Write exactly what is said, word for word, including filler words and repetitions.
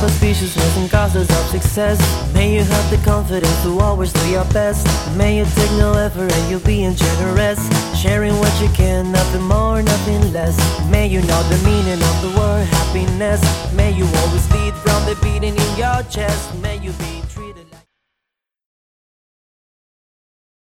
auspiciousness and causes of success. May you have the confidence to always do your best. May you take no effort and you being generous, sharing what you can, nothing more, nothing less. May you know the meaning of the word happiness. May you always lead from the beating in your chest. May